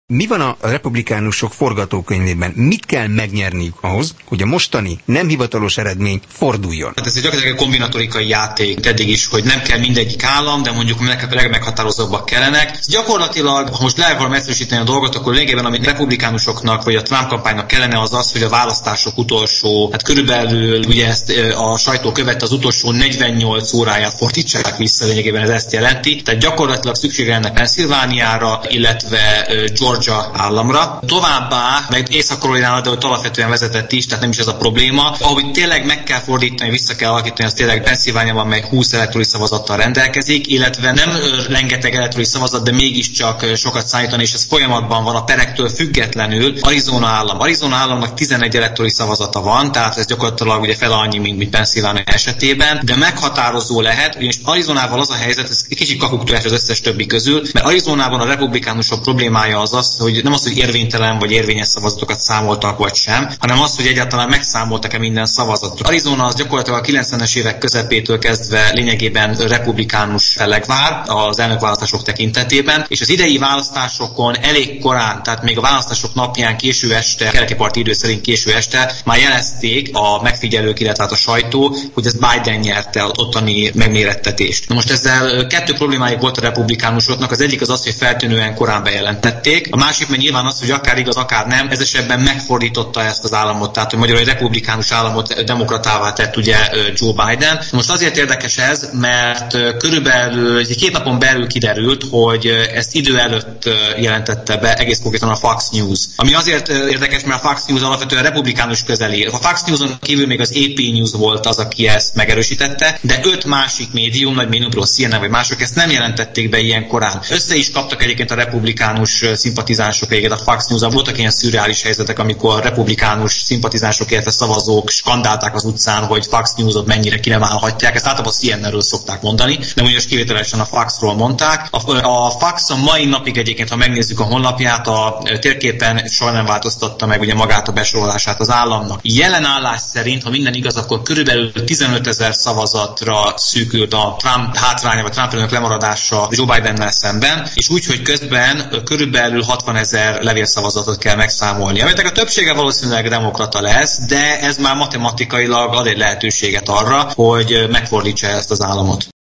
Mi van a republikánusok forgatókönyvében? Mit kell megnyerniük ahhoz, hogy a mostani nem hivatalos eredmény forduljon? Hát ez egy gyakorlatilag kombinatorikai játék eddig is, hogy nem kell mindegyik állam, de mondjuk a legmeghatározóbbak kellenek. Gyakorlatilag, ha most le akarom egyszerűsíteni a dolgot, akkor lényegében amit republikánusoknak vagy a Trump kampánynak kellene az az, hogy a választások utolsó, hát körülbelül ugye ezt a sajtó követte, az utolsó 48 óráját fordítsák vissza, lényegében ez ezt jelenti. Tehát gyakorlatilag szükség lenne Pennsylvániára, illetve Georgia államra. Továbbá, meg Észak-Karolinára, de ott alapvetően vezetett is, tehát nem is ez a probléma. Ahogy tényleg meg kell fordítani, vissza kell alakítani, az tényleg Pennsylvániában meg 20 elektorai szavazattal rendelkezik, illetve nem rengeteg elektorai szavazat, de mégiscsak sokat számítani, és ez folyamatban van a perektől függetlenül. Arizona állam. Arizona államnak 11 elektorai szavazata van, tehát ez gyakorlatilag ugye fele annyi, mint Pennsylvánia esetében, de meghatározó lehet, ugyanis Arizonával az a helyzet, ez kicsit kakuktól az összes többi közül, mert Arizonában a republikánusok problémája az, hogy nem az, hogy érvénytelen vagy érvényes szavazatokat számoltak vagy sem, hanem az, hogy egyáltalán megszámoltak-e minden szavazatot. Arizona az gyakorlatilag a 90-es évek közepétől kezdve lényegében republikánus fellegvár az elnökválasztások tekintetében, és az idei választásokon elég korán, tehát még a választások napján késő este, keleti parti idő szerint késő este már jelezték a megfigyelők, illetve a sajtó, hogy ez Biden nyerte az ottani megmérettetést. Na most ezzel kettő problémájuk volt a republikánusoknak, az egyik az, hogy feltűnően korán bejelentették, a másik meg nyilván az, hogy akár igaz, akár nem, ez esetben megfordította ezt az államot, tehát hogy magyarul egy republikánus államot demokratává tett ugye Joe Biden. Most azért érdekes ez, mert körülbelül egy 2 napon belül kiderült, hogy ezt idő előtt jelentette be egész konkrétan a Fox News. Ami azért érdekes, mert a Fox News alapvetően republikánus közeli. A Fox News-on kívül még az AP News volt az, aki ezt megerősítette, de 5 másik médium, nagy médiumról, CNN vagy mások ezt nem jelentették be ilyen korán. Össze is kaptak egyébként a republikánus szimpatizánsok egyébként a Fox News-on. Voltak ilyen szürreális helyzetek, amikor a republikánus szimpatizánsok, illetve szavazók skandálták az utcán, hogy Fox News-ot mennyire kinevállhatják. Ezt általában a CNN-ről szokták mondani, de most kivételesen a Foxról mondták. A Fox a mai napig egyébként, ha megnézzük a honlapját, a térképen soha nem változtatta meg ugye magát a besorolását az államnak. Jelen állás szerint, ha minden igaz, akkor körülbelül 15 000 szavazatra szűkült a Trump hátránya, vagy Trump elnök lemaradása Joe Bidennel szemben, és úgy, hogy közben körülbelül 60 000 levélszavazatot kell megszámolni. Aminek a többsége valószínűleg demokrata lesz, de ez már matematikailag ad egy lehetőséget arra, hogy megfordítsa ezt az államot.